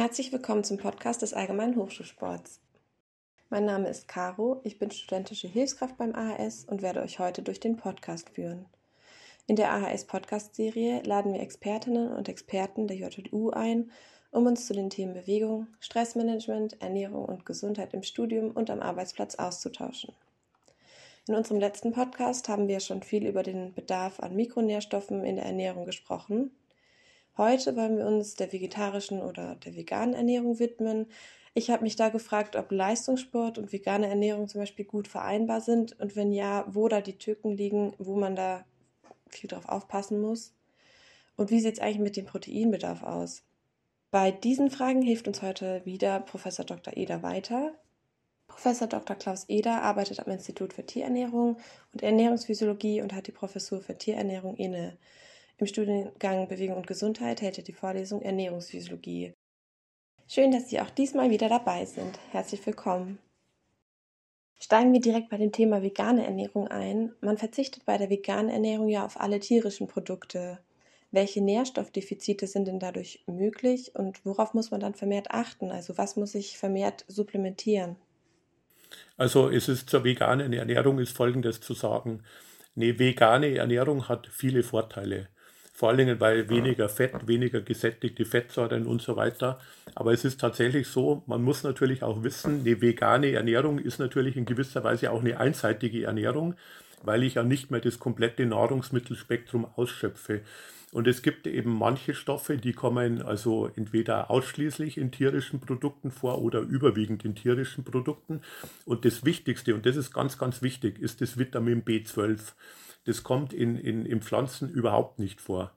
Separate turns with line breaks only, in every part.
Herzlich willkommen zum Podcast des Allgemeinen Hochschulsports. Mein Name ist Caro, ich bin studentische Hilfskraft beim AHS und werde euch heute durch den Podcast führen. In der AHS-Podcast-Serie laden wir Expertinnen und Experten der JLU ein, um uns zu den Themen Bewegung, Stressmanagement, Ernährung und Gesundheit im Studium und am Arbeitsplatz auszutauschen. In unserem letzten Podcast haben wir schon viel über den Bedarf an Mikronährstoffen in der Ernährung gesprochen. Heute wollen wir uns der vegetarischen oder der veganen Ernährung widmen. Ich habe mich da gefragt, ob Leistungssport und vegane Ernährung zum Beispiel gut vereinbar sind und wenn ja, wo da die Tücken liegen, wo man da viel drauf aufpassen muss. Und wie sieht es eigentlich mit dem Proteinbedarf aus? Bei diesen Fragen hilft uns heute wieder Professor Dr. Eder weiter. Professor Dr. Klaus Eder arbeitet am Institut für Tierernährung und Ernährungsphysiologie und hat die Professur für Tierernährung inne. Im Studiengang Bewegung und Gesundheit hält er die Vorlesung Ernährungsphysiologie. Schön, dass Sie auch diesmal wieder dabei sind. Herzlich willkommen. Steigen wir direkt bei dem Thema vegane Ernährung ein. Man verzichtet bei der veganen Ernährung ja auf alle tierischen Produkte. Welche Nährstoffdefizite sind denn dadurch möglich und worauf muss man dann vermehrt achten? Also was muss ich vermehrt supplementieren?
Also es ist zur veganen Ernährung ist Folgendes zu sagen. Eine vegane Ernährung hat viele Vorteile. Vor allen Dingen, weil weniger Fett, weniger gesättigte Fettsäuren und so weiter. Aber es ist tatsächlich so, man muss natürlich auch wissen, eine vegane Ernährung ist natürlich in gewisser Weise auch eine einseitige Ernährung, weil ich ja nicht mehr das komplette Nahrungsmittelspektrum ausschöpfe. Und es gibt eben manche Stoffe, die kommen also entweder ausschließlich in tierischen Produkten vor oder überwiegend in tierischen Produkten. Und das Wichtigste, und das ist ganz, ganz wichtig, ist das Vitamin B12. Das kommt in Pflanzen überhaupt nicht vor.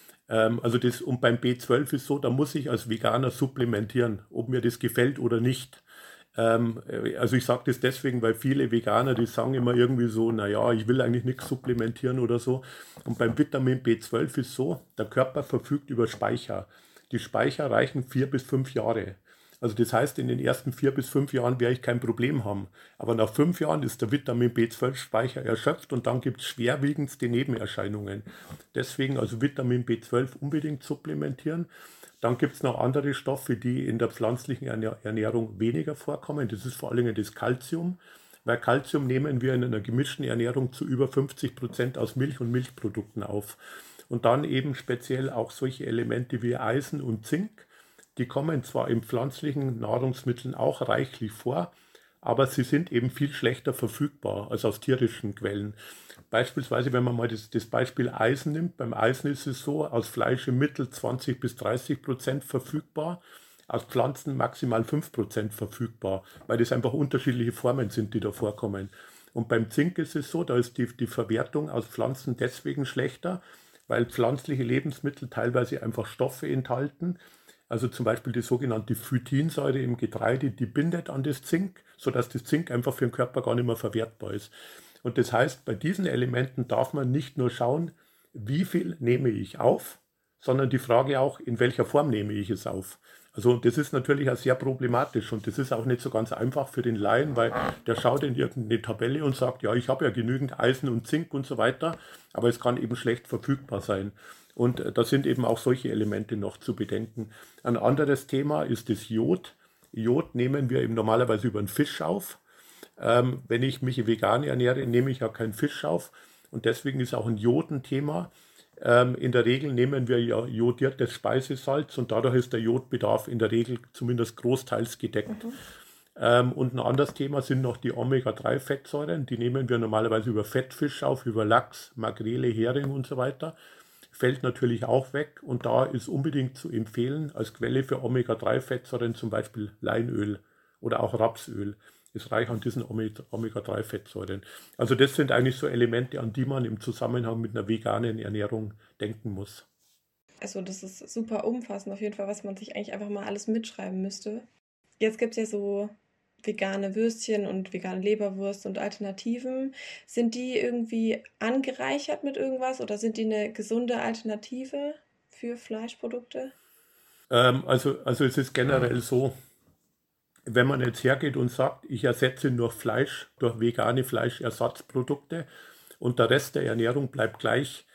Und beim B12 ist so, da muss ich als Veganer supplementieren, ob mir das gefällt oder nicht. Also ich sage das deswegen, weil viele Veganer, die sagen immer irgendwie so, naja, ich will eigentlich nichts supplementieren oder so. Und beim Vitamin B12 ist so, der Körper verfügt über Speicher. Die Speicher reichen 4 bis 5 Jahre. Also das heißt, in den ersten 4 bis 5 Jahren werde ich kein Problem haben. Aber nach 5 Jahren ist der Vitamin B12-Speicher erschöpft und dann gibt es schwerwiegendste Nebenerscheinungen. Deswegen also Vitamin B12 unbedingt supplementieren. Dann gibt es noch andere Stoffe, die in der pflanzlichen Ernährung weniger vorkommen. Das ist vor allem das Calcium. Weil Calcium nehmen wir in einer gemischten Ernährung zu über 50% aus Milch und Milchprodukten auf. Und dann eben speziell auch solche Elemente wie Eisen und Zink. Die kommen zwar in pflanzlichen Nahrungsmitteln auch reichlich vor, aber sie sind eben viel schlechter verfügbar als aus tierischen Quellen. Beispielsweise, wenn man mal das Beispiel Eisen nimmt, beim Eisen ist es so, aus Fleisch im Mittel 20 bis 30% verfügbar, aus Pflanzen maximal 5% verfügbar, weil das einfach unterschiedliche Formen sind, die da vorkommen. Und beim Zink ist es so, da ist die Verwertung aus Pflanzen deswegen schlechter, weil pflanzliche Lebensmittel teilweise einfach Stoffe enthalten, also zum Beispiel die sogenannte Phytinsäure im Getreide, die bindet an das Zink, sodass das Zink einfach für den Körper gar nicht mehr verwertbar ist. Und das heißt, bei diesen Elementen darf man nicht nur schauen, wie viel nehme ich auf, sondern die Frage auch, in welcher Form nehme ich es auf. Also das ist natürlich auch sehr problematisch und das ist auch nicht so ganz einfach für den Laien, weil der schaut in irgendeine Tabelle und sagt, ja, ich habe ja genügend Eisen und Zink und so weiter, aber es kann eben schlecht verfügbar sein. Und da sind eben auch solche Elemente noch zu bedenken. Ein anderes Thema ist das Jod. Jod nehmen wir eben normalerweise über einen Fisch auf. Wenn ich mich vegan ernähre, nehme ich ja keinen Fisch auf. Und deswegen ist auch ein Jod ein Thema. In der Regel nehmen wir ja jodiertes Speisesalz und dadurch ist der Jodbedarf in der Regel zumindest großteils gedeckt. Und ein anderes Thema sind noch die Omega-3-Fettsäuren. Die nehmen wir normalerweise über Fettfisch auf, über Lachs, Makrele, Hering und so weiter. Fällt natürlich auch weg und da ist unbedingt zu empfehlen als Quelle für Omega-3-Fettsäuren zum Beispiel Leinöl oder auch Rapsöl. Ist reich an diesen Omega-3-Fettsäuren. Also das sind eigentlich so Elemente, an die man im Zusammenhang mit einer veganen Ernährung denken muss.
Also das ist super umfassend auf jeden Fall, was man sich eigentlich einfach mal alles mitschreiben müsste. Jetzt gibt es ja so vegane Würstchen und vegane Leberwurst und Alternativen. Sind die irgendwie angereichert mit irgendwas oder sind die eine gesunde Alternative für Fleischprodukte?
Also es ist generell so, wenn man jetzt hergeht und sagt, ich ersetze nur Fleisch durch vegane Fleischersatzprodukte und der Rest der Ernährung bleibt gleich,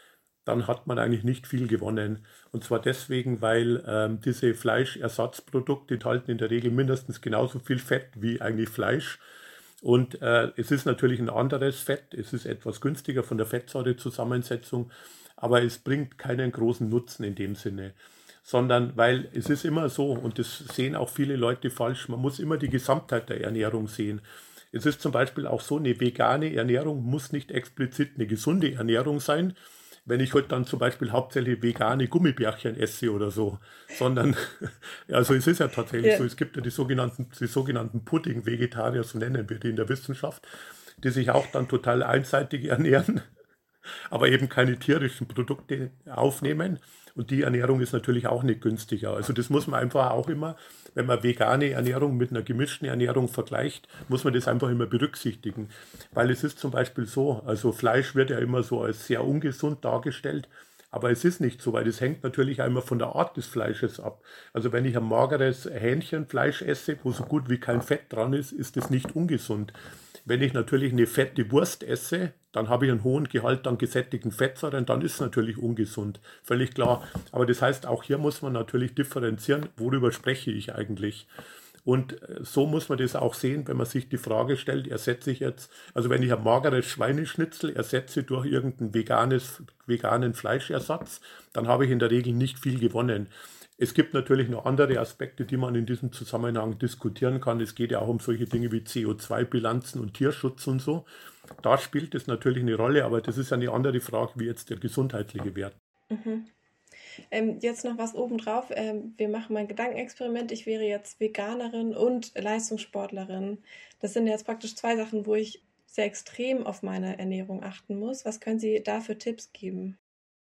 dann hat man eigentlich nicht viel gewonnen. Und zwar deswegen, weil diese Fleischersatzprodukte enthalten in der Regel mindestens genauso viel Fett wie eigentlich Fleisch. Und es ist natürlich ein anderes Fett, es ist etwas günstiger von der Fettsäurezusammensetzung, aber es bringt keinen großen Nutzen in dem Sinne, sondern weil es ist immer so, und das sehen auch viele Leute falsch, man muss immer die Gesamtheit der Ernährung sehen. Es ist zum Beispiel auch so, eine vegane Ernährung muss nicht explizit eine gesunde Ernährung sein, wenn ich heute dann zum Beispiel hauptsächlich vegane Gummibärchen esse oder so, sondern, also es ist ja tatsächlich
Ja.
so, es gibt ja die sogenannten Pudding-Vegetarier, so nennen wir die in der Wissenschaft, die sich auch dann total einseitig ernähren, aber eben keine tierischen Produkte aufnehmen. Und die Ernährung ist natürlich auch nicht günstiger. Also das muss man einfach auch immer, wenn man vegane Ernährung mit einer gemischten Ernährung vergleicht, muss man das einfach immer berücksichtigen. Weil es ist zum Beispiel so, also Fleisch wird ja immer so als sehr ungesund dargestellt, aber es ist nicht so, weil das hängt natürlich einmal von der Art des Fleisches ab. Also wenn ich ein mageres Hähnchenfleisch esse, wo so gut wie kein Fett dran ist, ist das nicht ungesund. Wenn ich natürlich eine fette Wurst esse, dann habe ich einen hohen Gehalt an gesättigten Fettsäuren, dann ist es natürlich ungesund, völlig klar. Aber das heißt, auch hier muss man natürlich differenzieren, worüber spreche ich eigentlich. Und so muss man das auch sehen, wenn man sich die Frage stellt, ersetze ich jetzt, also wenn ich ein mageres Schweineschnitzel ersetze durch irgendeinen veganen Fleischersatz, dann habe ich in der Regel nicht viel gewonnen. Es gibt natürlich noch andere Aspekte, die man in diesem Zusammenhang diskutieren kann. Es geht ja auch um solche Dinge wie CO2-Bilanzen und Tierschutz und so. Da spielt es natürlich eine Rolle, aber das ist eine andere Frage wie jetzt der gesundheitliche Wert.
Mhm. Jetzt noch was obendrauf. Wir machen mal ein Gedankenexperiment. Ich wäre jetzt Veganerin und Leistungssportlerin. Das sind jetzt praktisch zwei Sachen, wo ich sehr extrem auf meine Ernährung achten muss. Was können Sie da für Tipps geben?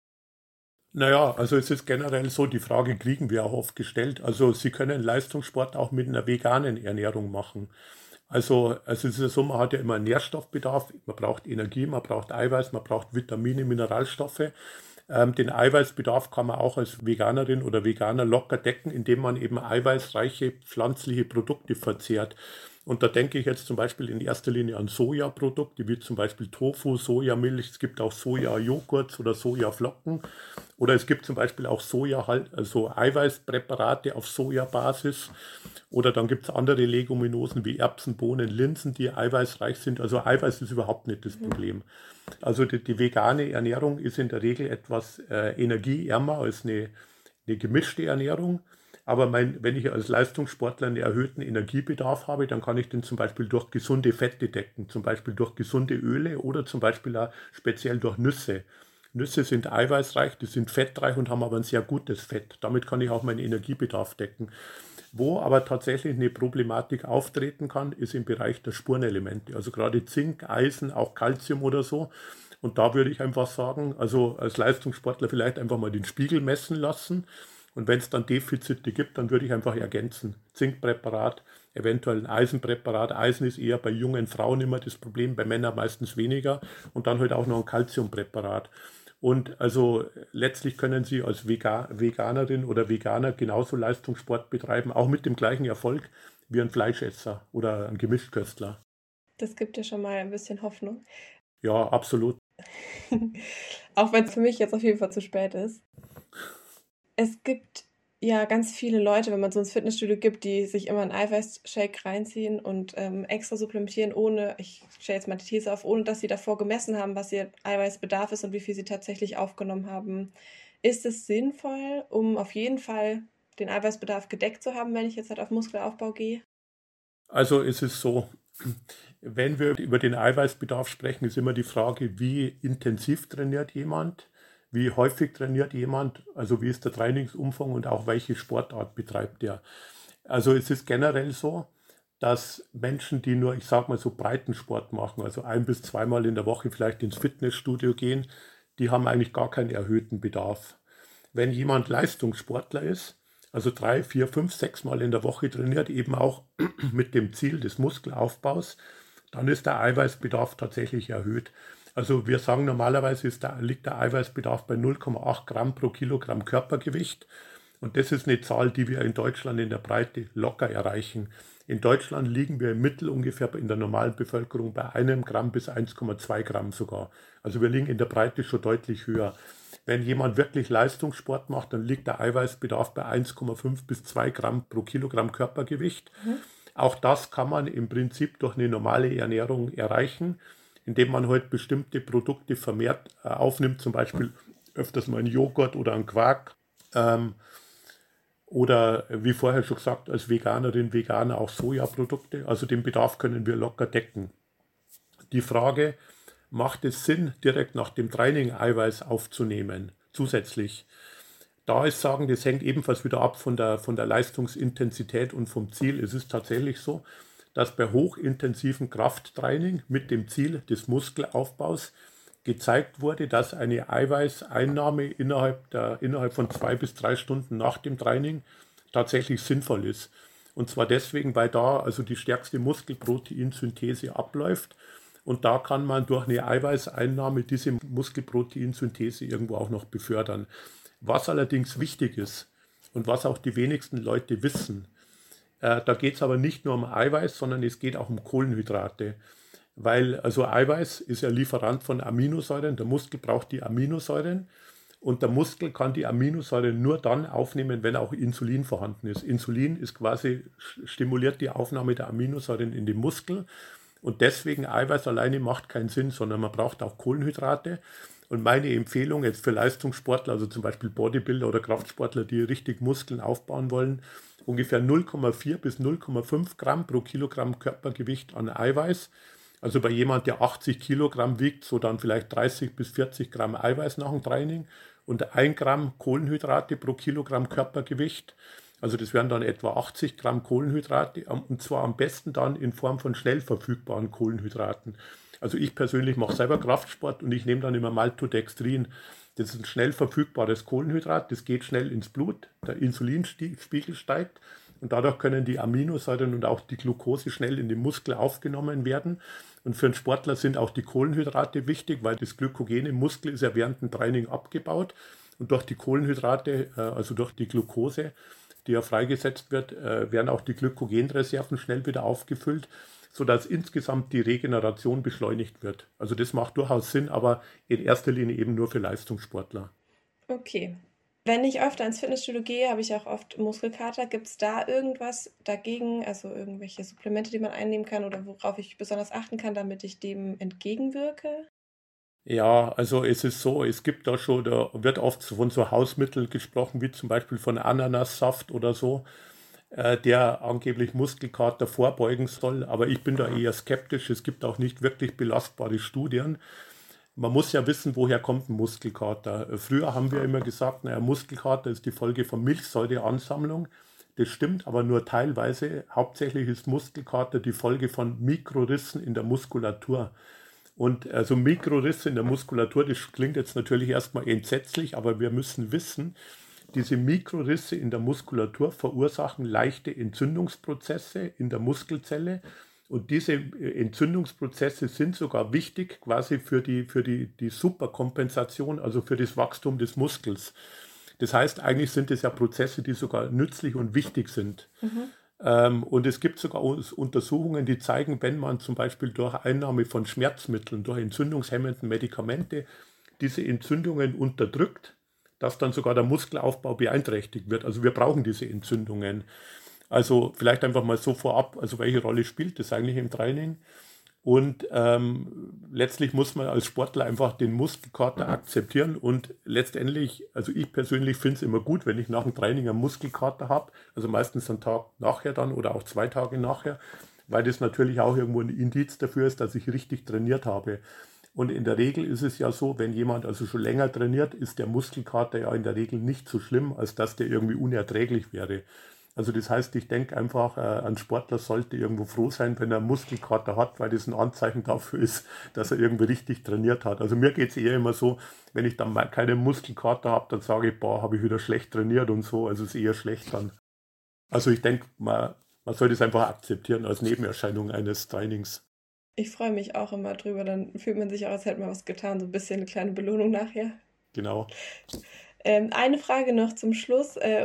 Naja, also es ist generell so, die Frage kriegen wir auch oft gestellt. Also Sie können Leistungssport auch mit einer veganen Ernährung machen. Also es ist ja so, man hat ja immer einen Nährstoffbedarf, man braucht Energie, man braucht Eiweiß, man braucht Vitamine, Mineralstoffe. Den Eiweißbedarf kann man auch als Veganerin oder Veganer locker decken, indem man eben eiweißreiche pflanzliche Produkte verzehrt. Und da denke ich jetzt zum Beispiel in erster Linie an Sojaprodukte, wie zum Beispiel Tofu, Sojamilch, es gibt auch Sojajoghurt oder Sojaflocken. Oder es gibt zum Beispiel auch also Eiweißpräparate auf Sojabasis. Oder dann gibt es andere Leguminosen wie Erbsen, Bohnen, Linsen, die eiweißreich sind. Also Eiweiß ist überhaupt nicht das Problem. Also die vegane Ernährung ist in der Regel etwas energieärmer als eine gemischte Ernährung. Aber wenn ich als Leistungssportler einen erhöhten Energiebedarf habe, dann kann ich den zum Beispiel durch gesunde Fette decken, zum Beispiel durch gesunde Öle oder zum Beispiel auch speziell durch Nüsse. Nüsse sind eiweißreich, die sind fettreich und haben aber ein sehr gutes Fett. Damit kann ich auch meinen Energiebedarf decken. Wo aber tatsächlich eine Problematik auftreten kann, ist im Bereich der Spurenelemente. Also gerade Zink, Eisen, auch Calcium oder so. Und da würde ich einfach sagen, also als Leistungssportler vielleicht einfach mal den Spiegel messen lassen. Und wenn es dann Defizite gibt, dann würde ich einfach ergänzen. Zinkpräparat, eventuell ein Eisenpräparat. Eisen ist eher bei jungen Frauen immer das Problem, bei Männern meistens weniger. Und dann halt auch noch ein Calciumpräparat. Und also letztlich können Sie als Veganerin oder Veganer genauso Leistungssport betreiben, auch mit dem gleichen Erfolg wie ein Fleischesser oder ein Gemischköstler.
Das gibt ja schon mal ein bisschen Hoffnung.
Ja, absolut.
Auch wenn es für mich jetzt auf jeden Fall zu spät ist. Es gibt ja ganz viele Leute, wenn man so ins Fitnessstudio gibt, die sich immer einen Eiweißshake reinziehen und extra supplementieren, ich stelle jetzt mal die These auf, ohne dass sie davor gemessen haben, was ihr Eiweißbedarf ist und wie viel sie tatsächlich aufgenommen haben. Ist es sinnvoll, um auf jeden Fall den Eiweißbedarf gedeckt zu haben, wenn ich jetzt halt auf Muskelaufbau gehe?
Also es ist so, wenn wir über den Eiweißbedarf sprechen, ist immer die Frage, wie intensiv trainiert jemand, wie häufig trainiert jemand, also wie ist der Trainingsumfang und auch welche Sportart betreibt er. Also es ist generell so, dass Menschen, die nur, ich sage mal so Breitensport machen, also 1 bis 2 Mal in der Woche vielleicht ins Fitnessstudio gehen, die haben eigentlich gar keinen erhöhten Bedarf. Wenn jemand Leistungssportler ist, also 3, 4, 5, 6 Mal in der Woche trainiert, eben auch mit dem Ziel des Muskelaufbaus, dann ist der Eiweißbedarf tatsächlich erhöht. Also wir sagen normalerweise liegt der Eiweißbedarf bei 0,8 Gramm pro Kilogramm Körpergewicht. Und das ist eine Zahl, die wir in Deutschland in der Breite locker erreichen. In Deutschland liegen wir im Mittel ungefähr in der normalen Bevölkerung bei 1 Gramm bis 1,2 Gramm sogar. Also wir liegen in der Breite schon deutlich höher. Wenn jemand wirklich Leistungssport macht, dann liegt der Eiweißbedarf bei 1,5 bis 2 Gramm pro Kilogramm Körpergewicht. Auch das kann man im Prinzip durch eine normale Ernährung erreichen, indem man halt bestimmte Produkte vermehrt aufnimmt, zum Beispiel öfters mal einen Joghurt oder einen Quark. Oder wie vorher schon gesagt, als Veganerin, Veganer auch Sojaprodukte. Also den Bedarf können wir locker decken. Die Frage, macht es Sinn, direkt nach dem Training Eiweiß aufzunehmen, zusätzlich? Da ist sagen, das hängt ebenfalls wieder ab von der Leistungsintensität und vom Ziel. Es ist tatsächlich so, dass bei hochintensiven Krafttraining mit dem Ziel des Muskelaufbaus gezeigt wurde, dass eine Eiweißeinnahme innerhalb von 2 bis 3 Stunden nach dem Training tatsächlich sinnvoll ist. Und zwar deswegen, weil da also die stärkste Muskelproteinsynthese abläuft. Und da kann man durch eine Eiweißeinnahme diese Muskelproteinsynthese irgendwo auch noch befördern. Was allerdings wichtig ist und was auch die wenigsten Leute wissen, da geht es aber nicht nur um Eiweiß, sondern es geht auch um Kohlenhydrate. Weil also Eiweiß ist ja Lieferant von Aminosäuren, der Muskel braucht die Aminosäuren und der Muskel kann die Aminosäuren nur dann aufnehmen, wenn auch Insulin vorhanden ist. Insulin ist quasi, stimuliert die Aufnahme der Aminosäuren in den Muskel und deswegen Eiweiß alleine macht keinen Sinn, sondern man braucht auch Kohlenhydrate. Und meine Empfehlung jetzt für Leistungssportler, also zum Beispiel Bodybuilder oder Kraftsportler, die richtig Muskeln aufbauen wollen, ungefähr 0,4 bis 0,5 Gramm pro Kilogramm Körpergewicht an Eiweiß. Also bei jemand, der 80 Kilogramm wiegt, so dann vielleicht 30 bis 40 Gramm Eiweiß nach dem Training und 1 Gramm Kohlenhydrate pro Kilogramm Körpergewicht. Also das wären dann etwa 80 Gramm Kohlenhydrate und zwar am besten dann in Form von schnell verfügbaren Kohlenhydraten. Also ich persönlich mache selber Kraftsport und ich nehme dann immer Maltodextrin. Das ist ein schnell verfügbares Kohlenhydrat, das geht schnell ins Blut, der Insulinspiegel steigt und dadurch können die Aminosäuren und auch die Glucose schnell in den Muskel aufgenommen werden. Und für einen Sportler sind auch die Kohlenhydrate wichtig, weil das Glykogen im Muskel ist ja während dem Training abgebaut und durch die Kohlenhydrate, also durch die Glucose, die ja freigesetzt wird, werden auch die Glykogenreserven schnell wieder aufgefüllt, sodass insgesamt die Regeneration beschleunigt wird. Also das macht durchaus Sinn, aber in erster Linie eben nur für Leistungssportler.
Okay. Wenn ich öfter ins Fitnessstudio gehe, habe ich auch oft Muskelkater. Gibt es da irgendwas dagegen, also irgendwelche Supplemente, die man einnehmen kann oder worauf ich besonders achten kann, damit ich dem entgegenwirke?
Ja, also es ist so, es gibt da schon, da wird oft von so Hausmitteln gesprochen, wie zum Beispiel von Ananassaft oder so, der angeblich Muskelkater vorbeugen soll. Aber ich bin da eher skeptisch. Es gibt auch nicht wirklich belastbare Studien. Man muss ja wissen, woher kommt ein Muskelkater. Früher haben wir immer gesagt, naja, Muskelkater ist die Folge von Milchsäureansammlung. Das stimmt aber nur teilweise. Hauptsächlich ist Muskelkater die Folge von Mikrorissen in der Muskulatur. Und also Mikrorisse in der Muskulatur, das klingt jetzt natürlich erstmal entsetzlich, aber wir müssen wissen, diese Mikrorisse in der Muskulatur verursachen leichte Entzündungsprozesse in der Muskelzelle. Und diese Entzündungsprozesse sind sogar wichtig quasi für die Superkompensation, also für das Wachstum des Muskels. Das heißt, eigentlich sind es ja Prozesse, die sogar nützlich und wichtig sind. Und es gibt sogar Untersuchungen, die zeigen, wenn man zum Beispiel durch Einnahme von Schmerzmitteln, durch entzündungshemmenden Medikamente diese Entzündungen unterdrückt, dass dann sogar der Muskelaufbau beeinträchtigt wird. Also wir brauchen diese Entzündungen. Also vielleicht einfach mal so vorab, also welche Rolle spielt das eigentlich im Training? Und letztlich muss man als Sportler einfach den Muskelkater akzeptieren und letztendlich, also ich persönlich finde es immer gut, wenn ich nach dem Training einen Muskelkater habe, also meistens einen Tag nachher dann oder auch 2 Tage nachher, weil das natürlich auch irgendwo ein Indiz dafür ist, dass ich richtig trainiert habe. Und in der Regel ist es ja so, wenn jemand also schon länger trainiert, ist der Muskelkater ja in der Regel nicht so schlimm, als dass der irgendwie unerträglich wäre. Also das heißt, ich denke einfach, ein Sportler sollte irgendwo froh sein, wenn er einen Muskelkater hat, weil das ein Anzeichen dafür ist, dass er irgendwie richtig trainiert hat. Also mir geht es eher immer so, wenn ich dann mal keinen Muskelkater habe, dann sage ich, boah, habe ich wieder schlecht trainiert und so. Also es ist eher schlecht dann. Also ich denke, man soll das einfach akzeptieren als Nebenerscheinung eines Trainings.
Ich freue mich auch immer drüber, dann fühlt man sich auch, als hätte man was getan, so ein bisschen eine kleine Belohnung nachher.
Genau.
Eine Frage noch zum Schluss.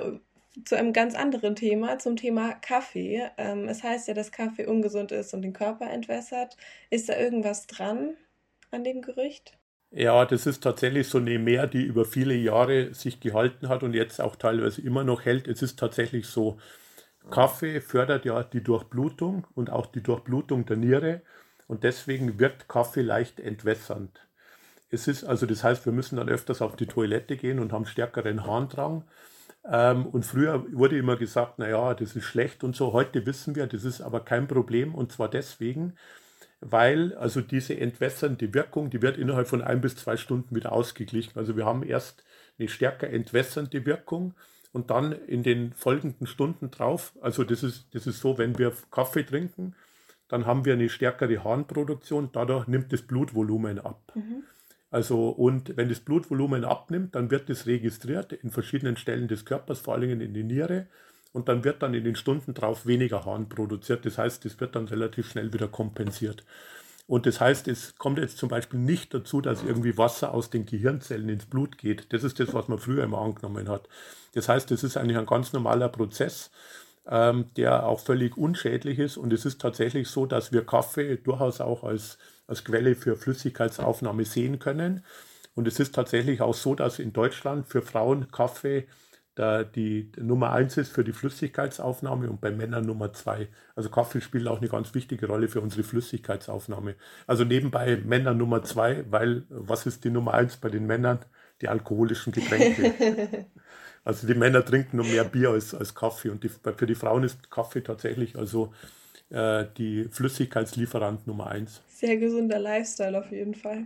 zu einem ganz anderen Thema, zum Thema Kaffee. Es heißt ja, dass Kaffee ungesund ist und den Körper entwässert. Ist da irgendwas dran an dem Gerücht?
Ja, das ist tatsächlich so eine Mehr, die über viele Jahre sich gehalten hat und jetzt auch teilweise immer noch hält. Es ist tatsächlich so, Kaffee fördert ja die Durchblutung und auch die Durchblutung der Niere und deswegen wirkt Kaffee leicht entwässernd. Es ist also, das heißt, wir müssen dann öfters auf die Toilette gehen und haben stärkeren Harndrang. Und früher wurde immer gesagt, naja, das ist schlecht und so. Heute wissen wir, das ist aber kein Problem und zwar deswegen, weil also diese entwässernde Wirkung, die wird innerhalb von 1 bis 2 Stunden wieder ausgeglichen. Also wir haben erst eine stärker entwässernde Wirkung und dann in den folgenden Stunden drauf, also das ist so, wenn wir Kaffee trinken, dann haben wir eine stärkere Harnproduktion, dadurch nimmt das Blutvolumen ab.
Mhm.
Also, und wenn das Blutvolumen abnimmt, dann wird das registriert in verschiedenen Stellen des Körpers, vor allem in die Niere. Und dann wird dann in den Stunden drauf weniger Harn produziert. Das heißt, das wird dann relativ schnell wieder kompensiert. Und das heißt, es kommt jetzt zum Beispiel nicht dazu, dass irgendwie Wasser aus den Gehirnzellen ins Blut geht. Das ist das, was man früher immer angenommen hat. Das heißt, das ist eigentlich ein ganz normaler Prozess, der auch völlig unschädlich ist. Und es ist tatsächlich so, dass wir Kaffee durchaus auch als Quelle für Flüssigkeitsaufnahme sehen können. Und es ist tatsächlich auch so, dass in Deutschland für Frauen Kaffee die Nummer 1 ist für die Flüssigkeitsaufnahme und bei Männern Nummer 2. Also Kaffee spielt auch eine ganz wichtige Rolle für unsere Flüssigkeitsaufnahme. Also nebenbei Männer Nummer 2, weil was ist die Nummer 1 bei den Männern? Die alkoholischen Getränke. Also die Männer trinken nur mehr Bier als Kaffee und für die Frauen ist Kaffee tatsächlich also die Flüssigkeitslieferant Nummer 1.
Sehr gesunder Lifestyle auf jeden Fall.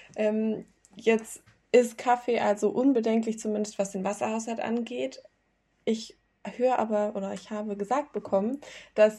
Jetzt ist Kaffee also unbedenklich, zumindest was den Wasserhaushalt angeht. Ich höre aber oder ich habe gesagt bekommen, dass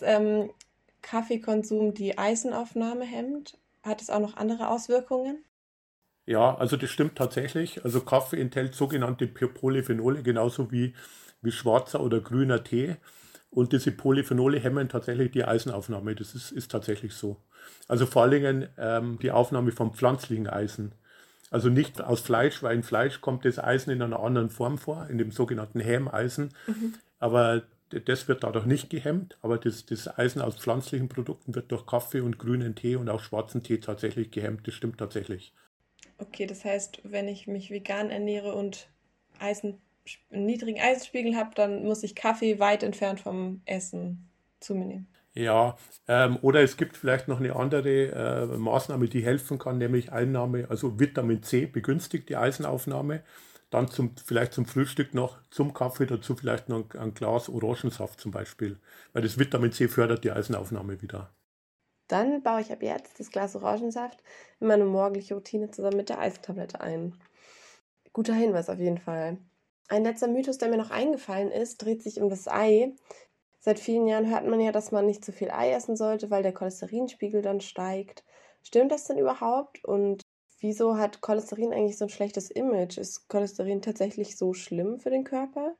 Kaffeekonsum die Eisenaufnahme hemmt. Hat es auch noch andere Auswirkungen?
Ja, also das stimmt tatsächlich. Also Kaffee enthält sogenannte Polyphenole, genauso wie schwarzer oder grüner Tee. Und diese Polyphenole hemmen tatsächlich die Eisenaufnahme. Das ist tatsächlich so. Also vor allen Dingen die Aufnahme von pflanzlichen Eisen. Also nicht aus Fleisch, weil in Fleisch kommt das Eisen in einer anderen Form vor, in dem sogenannten Hämeisen.
Mhm.
Aber das wird dadurch nicht gehemmt. Aber das Eisen aus pflanzlichen Produkten wird durch Kaffee und grünen Tee und auch schwarzen Tee tatsächlich gehemmt. Das stimmt tatsächlich.
Okay, das heißt, wenn ich mich vegan ernähre und Eisen, einen niedrigen Eisenspiegel habe, dann muss ich Kaffee weit entfernt vom Essen zu mir nehmen.
Ja, oder es gibt vielleicht noch eine andere Maßnahme, die helfen kann, nämlich Einnahme, also Vitamin C begünstigt die Eisenaufnahme. Dann vielleicht zum Frühstück noch zum Kaffee dazu vielleicht noch ein Glas Orangensaft zum Beispiel, weil das Vitamin C fördert die Eisenaufnahme wieder.
Dann baue ich ab jetzt das Glas Orangensaft in meine morgendliche Routine zusammen mit der Eisentablette ein. Guter Hinweis auf jeden Fall. Ein letzter Mythos, der mir noch eingefallen ist, dreht sich um das Ei. Seit vielen Jahren hört man ja, dass man nicht zu viel Ei essen sollte, weil der Cholesterinspiegel dann steigt. Stimmt das denn überhaupt? Und wieso hat Cholesterin eigentlich so ein schlechtes Image? Ist Cholesterin tatsächlich so schlimm für den Körper?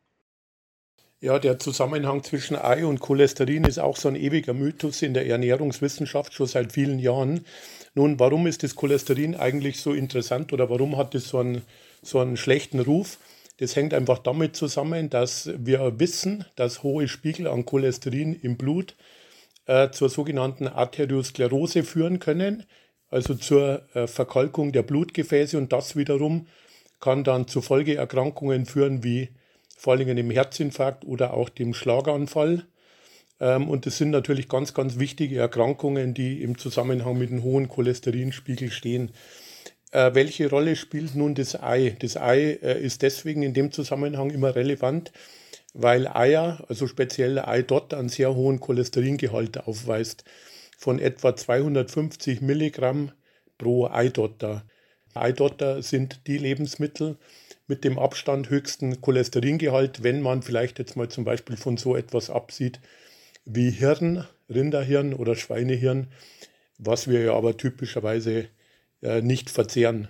Ja, der Zusammenhang zwischen Ei und Cholesterin ist auch so ein ewiger Mythos in der Ernährungswissenschaft schon seit vielen Jahren. Nun, warum ist das Cholesterin eigentlich so interessant oder warum hat es so einen schlechten Ruf? Das hängt einfach damit zusammen, dass wir wissen, dass hohe Spiegel an Cholesterin im Blut zur sogenannten Arteriosklerose führen können, also zur Verkalkung der Blutgefäße und das wiederum kann dann zu Folgeerkrankungen führen wie vor allem dem Herzinfarkt oder auch dem Schlaganfall. Und das sind natürlich ganz, ganz wichtige Erkrankungen, die im Zusammenhang mit einem hohen Cholesterinspiegel stehen. Welche Rolle spielt nun das Ei? Das Ei ist deswegen in dem Zusammenhang immer relevant, weil Eier, also speziell Eidot, einen sehr hohen Cholesteringehalt aufweist von etwa 250 Milligramm pro Eidotter. Eidotter sind die Lebensmittel mit dem Abstand höchsten Cholesteringehalt, wenn man vielleicht jetzt mal zum Beispiel von so etwas absieht wie Hirn, Rinderhirn oder Schweinehirn, was wir ja aber typischerweise nicht verzehren.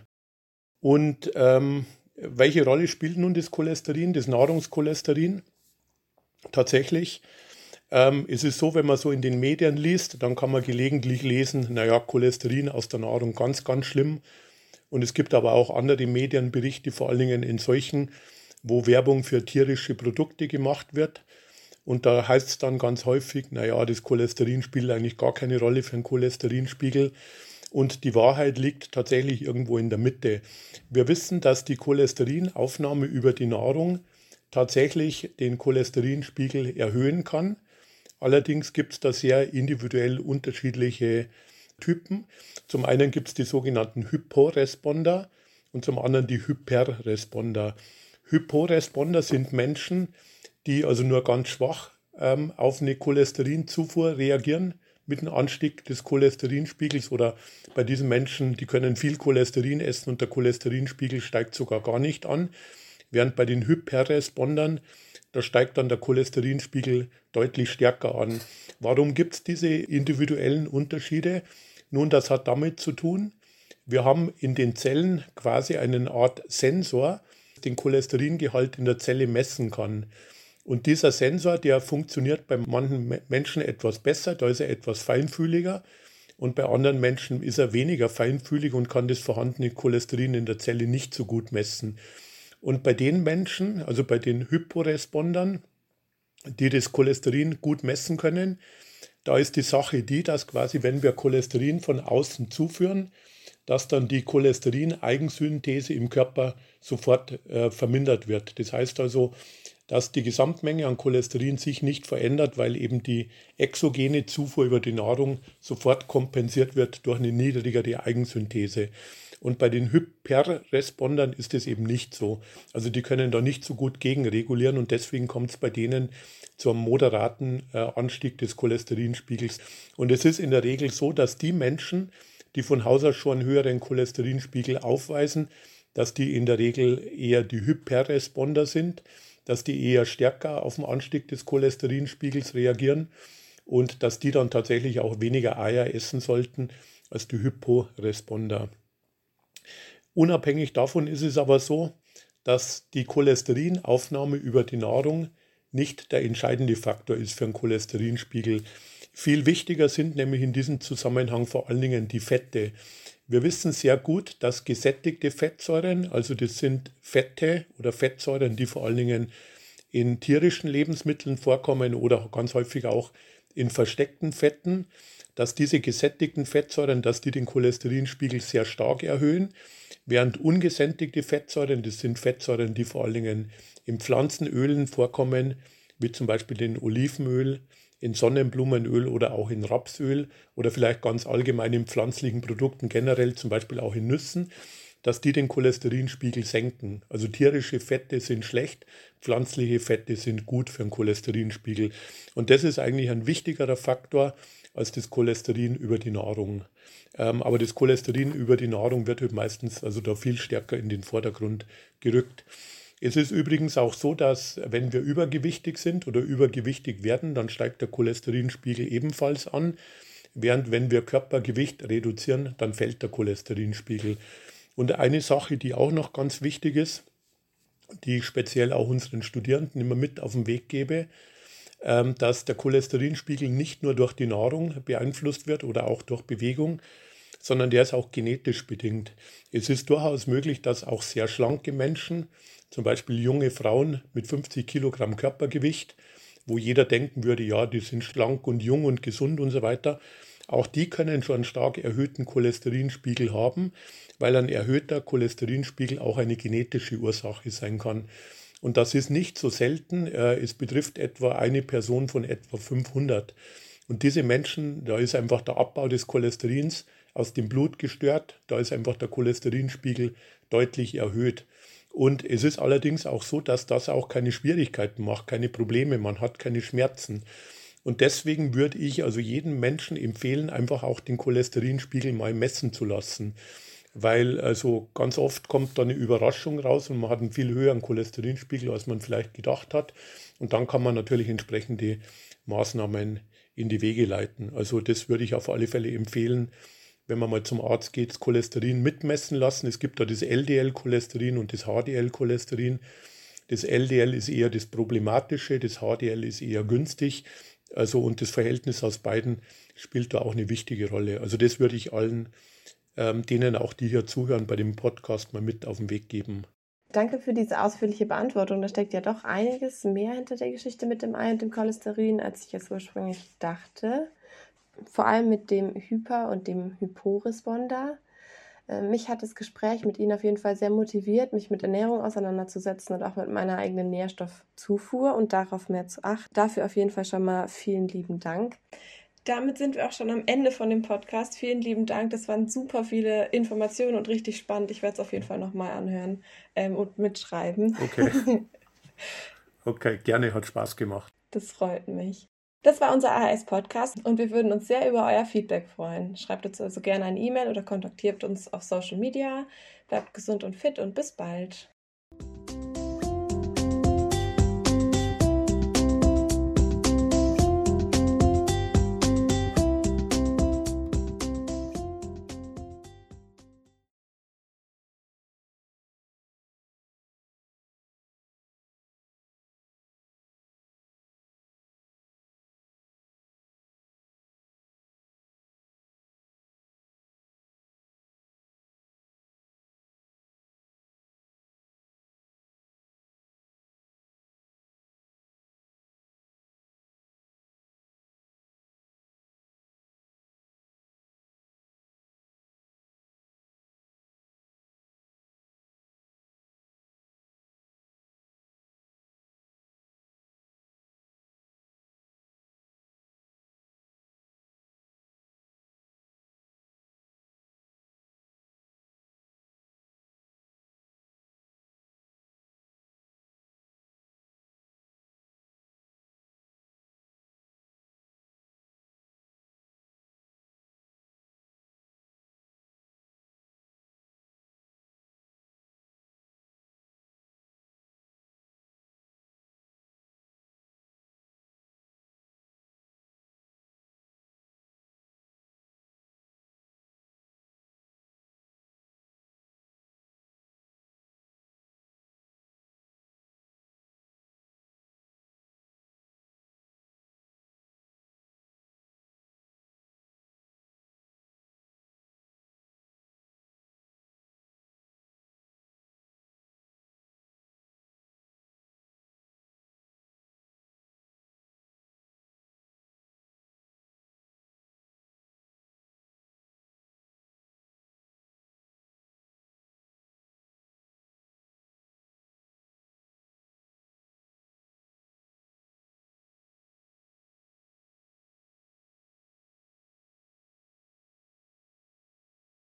Und welche Rolle spielt nun das Cholesterin, das Nahrungscholesterin? Tatsächlich ist es so, wenn man so in den Medien liest, dann kann man gelegentlich lesen, naja, Cholesterin aus der Nahrung ganz, ganz schlimm. Und es gibt aber auch andere Medienberichte, vor allen Dingen in solchen wo Werbung für tierische Produkte gemacht wird. Und da heißt es dann ganz häufig, naja, das Cholesterin spielt eigentlich gar keine Rolle für den Cholesterinspiegel. Und die Wahrheit liegt tatsächlich irgendwo in der Mitte. Wir wissen, dass die Cholesterinaufnahme über die Nahrung tatsächlich den Cholesterinspiegel erhöhen kann. Allerdings gibt es da sehr individuell unterschiedliche Typen. Zum einen gibt es die sogenannten Hyporesponder und zum anderen die Hyperresponder. Hyporesponder sind Menschen, die also nur ganz schwach auf eine Cholesterinzufuhr reagieren mit einem Anstieg des Cholesterinspiegels, oder bei diesen Menschen, die können viel Cholesterin essen und der Cholesterinspiegel steigt sogar gar nicht an, während bei den Hyperrespondern, da steigt dann der Cholesterinspiegel deutlich stärker an. Warum gibt es diese individuellen Unterschiede? Nun, das hat damit zu tun, wir haben in den Zellen quasi eine Art Sensor, den Cholesteringehalt in der Zelle messen kann. Und dieser Sensor, der funktioniert bei manchen Menschen etwas besser, da ist er etwas feinfühliger, und bei anderen Menschen ist er weniger feinfühlig und kann das vorhandene Cholesterin in der Zelle nicht so gut messen. Und bei den Menschen, also bei den Hyporespondern, die das Cholesterin gut messen können, da ist die Sache die, dass quasi, wenn wir Cholesterin von außen zuführen, dass dann die Cholesterin-Eigensynthese im Körper sofort vermindert wird. Das heißt also, dass die Gesamtmenge an Cholesterin sich nicht verändert, weil eben die exogene Zufuhr über die Nahrung sofort kompensiert wird durch eine niedrigere Eigensynthese. Und bei den Hyperrespondern ist es eben nicht so. Also die können da nicht so gut gegenregulieren, und deswegen kommt es bei denen zu einem moderaten Anstieg des Cholesterinspiegels. Und es ist in der Regel so, dass die Menschen, die von Haus aus schon einen höheren Cholesterinspiegel aufweisen, dass die in der Regel eher die Hyperresponder sind, dass die eher stärker auf den Anstieg des Cholesterinspiegels reagieren und dass die dann tatsächlich auch weniger Eier essen sollten als die Hyporesponder. Unabhängig davon ist es aber so, dass die Cholesterinaufnahme über die Nahrung nicht der entscheidende Faktor ist für einen Cholesterinspiegel. Viel wichtiger sind nämlich in diesem Zusammenhang vor allen Dingen die Fette. Wir wissen sehr gut, dass gesättigte Fettsäuren, also das sind Fette oder Fettsäuren, die vor allen Dingen in tierischen Lebensmitteln vorkommen oder ganz häufig auch in versteckten Fetten, dass diese gesättigten Fettsäuren, dass die den Cholesterinspiegel sehr stark erhöhen, während ungesättigte Fettsäuren, das sind Fettsäuren, die vor allen Dingen in Pflanzenölen vorkommen, wie zum Beispiel in Olivenöl, in Sonnenblumenöl oder auch in Rapsöl oder vielleicht ganz allgemein in pflanzlichen Produkten generell, zum Beispiel auch in Nüssen, dass die den Cholesterinspiegel senken. Also tierische Fette sind schlecht, pflanzliche Fette sind gut für den Cholesterinspiegel. Und das ist eigentlich ein wichtigerer Faktor als das Cholesterin über die Nahrung. Aber das Cholesterin über die Nahrung wird halt meistens also da viel stärker in den Vordergrund gerückt. Es ist übrigens auch so, dass wenn wir übergewichtig sind oder übergewichtig werden, dann steigt der Cholesterinspiegel ebenfalls an, während wenn wir Körpergewicht reduzieren, dann fällt der Cholesterinspiegel. Und eine Sache, die auch noch ganz wichtig ist, die ich speziell auch unseren Studierenden immer mit auf den Weg gebe, dass der Cholesterinspiegel nicht nur durch die Nahrung beeinflusst wird oder auch durch Bewegung, sondern der ist auch genetisch bedingt. Es ist durchaus möglich, dass auch sehr schlanke Menschen, zum Beispiel junge Frauen mit 50 Kilogramm Körpergewicht, wo jeder denken würde, ja, die sind schlank und jung und gesund und so weiter, auch die können schon einen stark erhöhten Cholesterinspiegel haben, weil ein erhöhter Cholesterinspiegel auch eine genetische Ursache sein kann. Und das ist nicht so selten. Es betrifft etwa eine Person von etwa 500. Und diese Menschen, da ist einfach der Abbau des Cholesterins aus dem Blut gestört. Da ist einfach der Cholesterinspiegel deutlich erhöht. Und es ist allerdings auch so, dass das auch keine Schwierigkeiten macht, keine Probleme, man hat keine Schmerzen. Und deswegen würde ich also jedem Menschen empfehlen, einfach auch den Cholesterinspiegel mal messen zu lassen. Weil also ganz oft kommt da eine Überraschung raus und man hat einen viel höheren Cholesterinspiegel, als man vielleicht gedacht hat. Und dann kann man natürlich entsprechende Maßnahmen in die Wege leiten. Also das würde ich auf alle Fälle empfehlen, wenn man mal zum Arzt geht, das Cholesterin mitmessen lassen. Es gibt da das LDL-Cholesterin und das HDL-Cholesterin. Das LDL ist eher das Problematische, das HDL ist eher günstig. Also und das Verhältnis aus beiden spielt da auch eine wichtige Rolle. Also das würde ich allen, denen auch die hier zuhören, bei dem Podcast mal mit auf den Weg geben.
Danke für diese ausführliche Beantwortung. Da steckt ja doch einiges mehr hinter der Geschichte mit dem Ei und dem Cholesterin, als ich es ursprünglich dachte. Vor allem mit dem Hyper- und dem Hyporesponder. Mich hat das Gespräch mit Ihnen auf jeden Fall sehr motiviert, mich mit Ernährung auseinanderzusetzen und auch mit meiner eigenen Nährstoffzufuhr und darauf mehr zu achten. Dafür auf jeden Fall schon mal vielen lieben Dank. Damit sind wir auch schon am Ende von dem Podcast. Vielen lieben Dank. Das waren super viele Informationen und richtig spannend. Ich werde es auf jeden Fall nochmal anhören und mitschreiben.
Okay, gerne, hat Spaß gemacht.
Das freut mich. Das war unser AHS-Podcast und wir würden uns sehr über euer Feedback freuen. Schreibt uns also gerne eine E-Mail oder kontaktiert uns auf Social Media. Bleibt gesund und fit und bis bald.